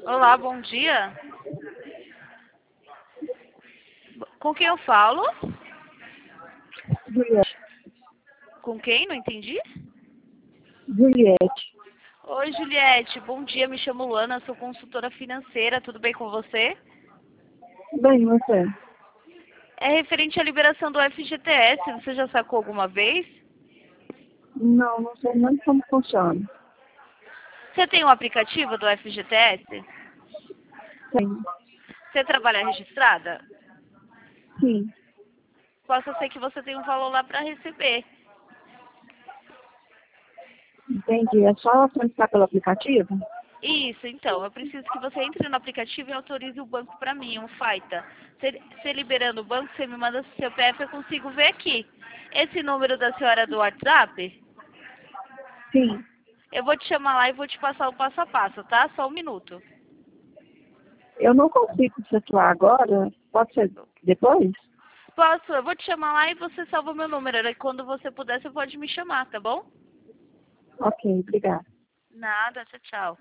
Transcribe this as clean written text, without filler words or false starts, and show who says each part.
Speaker 1: Olá, bom dia. Com quem eu falo?
Speaker 2: Juliette.
Speaker 1: Com quem? Não entendi.
Speaker 2: Juliette.
Speaker 1: Oi, Juliette. Bom dia, me chamo Luana, sou consultora financeira. Tudo bem com você?
Speaker 2: Bem, você?
Speaker 1: É referente à liberação do FGTS. Você já sacou alguma vez?
Speaker 2: Não sei nem como funciona.
Speaker 1: Você tem um aplicativo do FGTS?
Speaker 2: Sim.
Speaker 1: Você trabalha registrada?
Speaker 2: Sim.
Speaker 1: Possa ser que você tenha um valor lá para receber.
Speaker 2: Entendi. É só solicitar pelo aplicativo?
Speaker 1: Isso, então, eu preciso que você entre no aplicativo e autorize o banco para mim, um FAITA. Você liberando o banco, você me manda seu CPF, eu consigo ver aqui. Esse número da senhora é do WhatsApp,
Speaker 2: Sim.
Speaker 1: eu vou te chamar lá e vou te passar o passo a passo, tá? Só um minuto.
Speaker 2: Eu não consigo efetuar agora. Pode ser depois?
Speaker 1: Posso? Eu vou te chamar lá e você salva o meu número. Aí quando você puder, você pode me chamar, tá bom?
Speaker 2: Ok, obrigada.
Speaker 1: Nada, tchau, tchau.